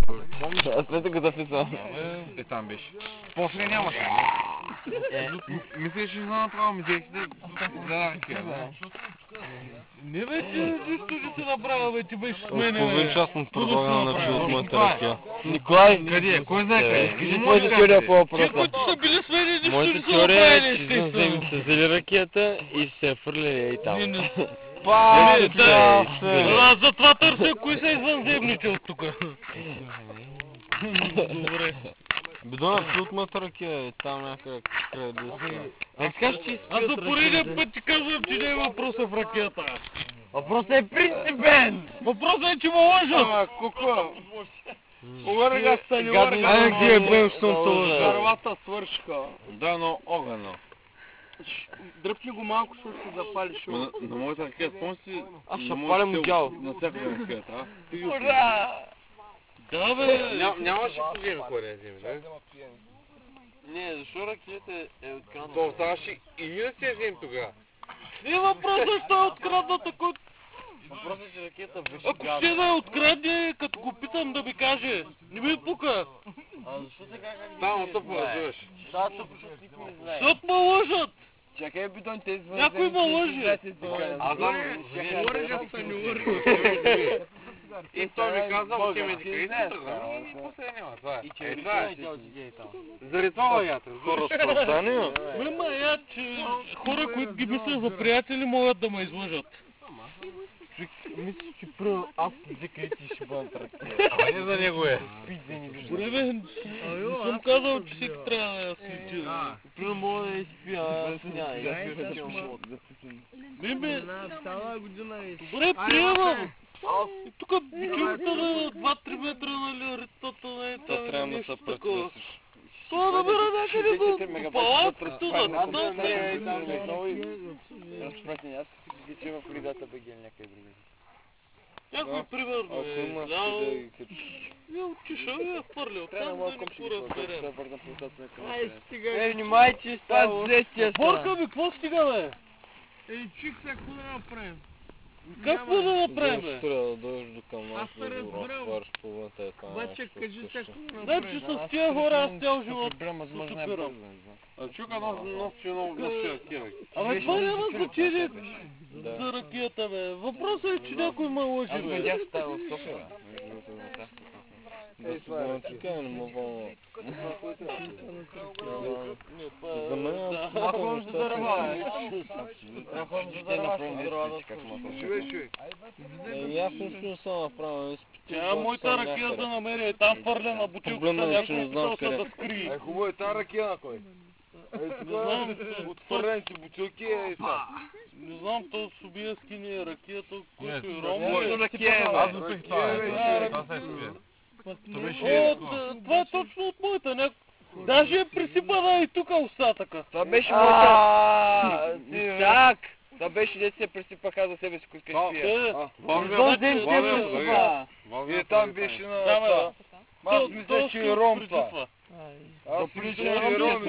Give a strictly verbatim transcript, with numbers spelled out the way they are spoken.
След като да влиза. Е, там беше. После нямаше. Мислиш, че знам направо, мислиш, че за ракия. Не вече нищо не си направил, бе, ти беше с мене, Половин бе. час му предлагам да пи от моята ракия. Николай! Къде? Кой знае къде? Кажи твоята теория по Те, въпроса. които са били с мене, нищо не Моята са теория е, направили, че извънземни естествено. са взели ракията и се е фърляли и там. Не, не. Па, Не, да, А, затова търся кои са извънземните от тука. Добре. Бидона, пи от моята ракия е там някъде край дъска. Как кажеш, че Аз за пореден път ти казвам, че не е въпроса в ракета. въпросът е принципен! Въпросът е, че ме лъжат. Ама, куко. Увърга се, не Гадни увърга. да ги е бе, щом се лъжа. Дървата свършиха. Да, но огъно. Дръпни го малко, защото се запалиш. На, на моята ракия, спомни си... Аз ще палям дял. На всяка ракията, а? Ти го Ура! Да, бе. Нямаше погреби кой да я вземе, да? Не, защо ракията е открадната? То оставаше и ние да си я вземем тогава. Не въпросът е, що е открадната, който... Въпросът е, че ракията беше Ако ще да я открадне, като го питам да ми каже. Не ми пука. А защо сега как Там тъпо разбираш. Да, тъпо, защото никой не знае. Защото ме лъжат. Чакай, бидон, тези Някой ме лъже. Аз знам, Увърга се, не увърга. и той ми каза, отиваме да къде и после няма. Това е. И Е, че това е. тя отиде там. Заради това лагят, разбираш. Разпространение? Ме маят, че хора, които ги мисля за приятели, могат да ме излъжат. Мисля, че първо аз взека и ти ще бъдат ракия. Ама не за него е. Пизде не виждам. Добре, бе, не съм казал, че всеки трябва да я свети. Първо мога да изпия сня и да си Ме, бе, Цяла година и... добре, приемам. И тук бичовата на два-три метра, нали, ритата на ета, Това трябва да нещо се такова. пресвесиш. Това намира някъде до палатката, да Аз знам. не е там много и... Разпратни, аз си че в Лидата БГ някъде други. Някой примерно Ако е имаш взял да ги качиш. и отишъл и я хвърлял. Трябва да Там мога да комши ни да разберем. върна по устата на Ай, стига. Е, внимай, че става жестия Борка ми, какво стига, бе? Ей, чик се, какво да направим? Какво да направим, Ще бе? трябва да дойдеш до към нас Аз да те го разбирам. разтовариш половината е това. Обаче, кажи се, какво да Значи направим? с тия хора аз цял живот Проблем, възможно е супирам. бързо. А чука нос, нос, че много носи ракия. Абе, това няма значение Да. за ракията, бе. Въпросът е, че някой ме лъжи, Аз го бе. видях в тази в София, бе. Да си бъдем така, не му вълна. За мен е Махом за дърва, е. Махом за дърва, Живе, живе. ясно, че не съм направил. Тя моята ракия да намери е там фърля на бутилката, Проблемът е, че някой не знам питал се къде. да скрие. Ай, хубаво е тази ракия на кой? Ей, тук отвърлените бутилки е това. Не знам, то Собиевски не е ракията, който е Не, ромбо е. ракия е, Аз бе. запих това. е. Това се е спия. То беше О, едно. т- това е точно от моята, няк... Даже е присипана и тук остатъка. Това беше моята... Чак! Това беше дете се пресипаха за себе си, които А, ще пия. Е, Защо ден ти е Владимир, пресипа? И там беше на Да, бе. това. Аз то- мисля, то че ще е ром това. присипва. Аз мисля, че е ром.